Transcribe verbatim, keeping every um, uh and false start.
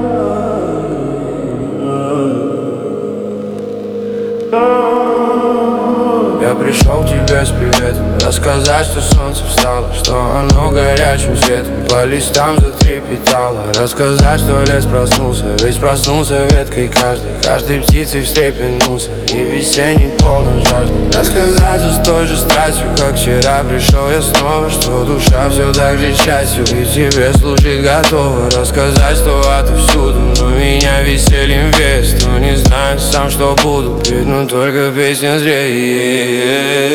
Я пришел к тебе с приветом, рассказать, что солнце встало, что оно горячим светом по листам затрепетало. Рассказать, что лес проснулся, ведь проснулся веткой каждый, каждой птицей встрепенулся, и весенний полон жажды. Рассказать, что с той же страстью, как вчера пришел я снова, что душа все так же частью и тебе служить готова. Рассказать, что отовсюду, но меня весельем веет, что не знаю сам, что буду, ведь ну только песня зреет.